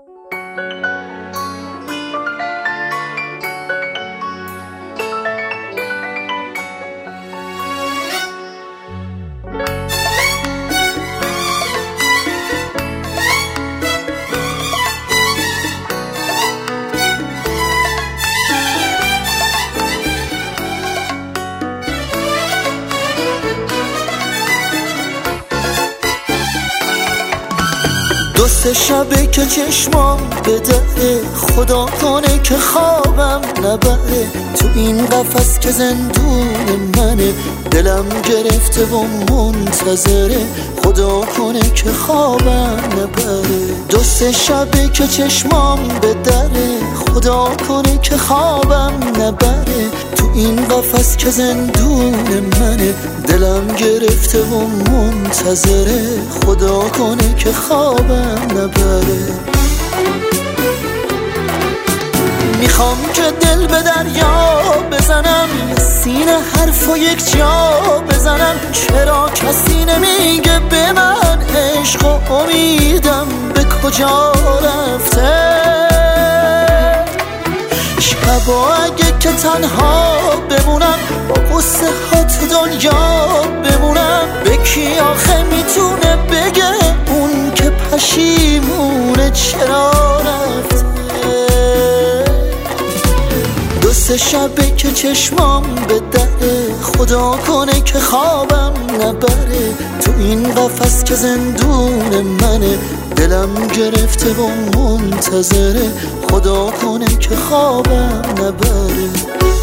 دو سه شبه که چشمام به دره، خدا کنه که خوابم نبره. تو این قفس که زندون منه، دلم گرفته و منتظره، خدا کنه که خوابم نبره. دو سه شبه که چشمام به دره، خدا کنه که خوابم نبره. تو این قفس که زندون منه، دلم گرفته و منتظره، خدا کنه که خوابم نبره. میخوام که دل به دریا بزنم، یه سینه حرف و یک جا بزنم. چرا کسی نمیگه به من عشق و امیدم به کجا رفته؟ شبا اگه که تنها بمونم، با قصه ها تو دنیا بمونم، به کی آخه میتونه بگه اون که پشیمونه چرا رفته؟ دو سه شبه که چشمام به دره، خدا کنه که خوابم نبره. تو این قفس که زندون منه، دلم گرفته و منتظره، خدا کنه که خوابم نبره.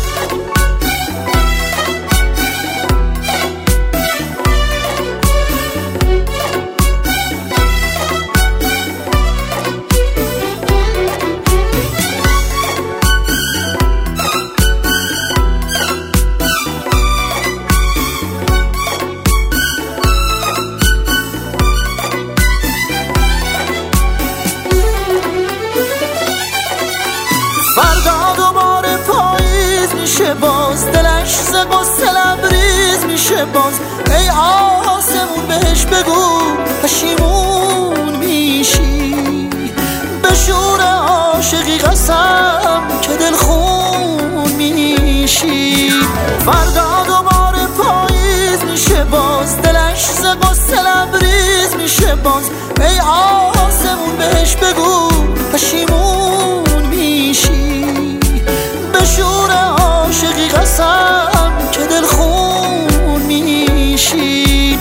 فردا دوباره پاییز میشه باز، دلش ز غصه لبریز میشه باز. ای آسمون بهش بگو پشیمون میشی، به شور عاشقی قسم که دلخون میشی. فردا دوباره پاییز میشه باز، دلش ز غصه لبریز میشه باز. ای آسمون بهش بگو پشیمون میشی، به شور عاشقی قسم که دلخون میشی.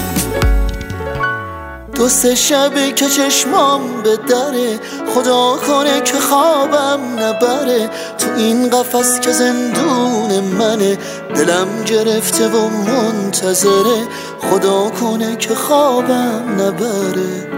دو سه شبه که چشمام به دره، خدا کنه که خوابم نبره. تو این قفس که زندون منه، دلم گرفته و منتظره، خدا کنه که خوابم نبره.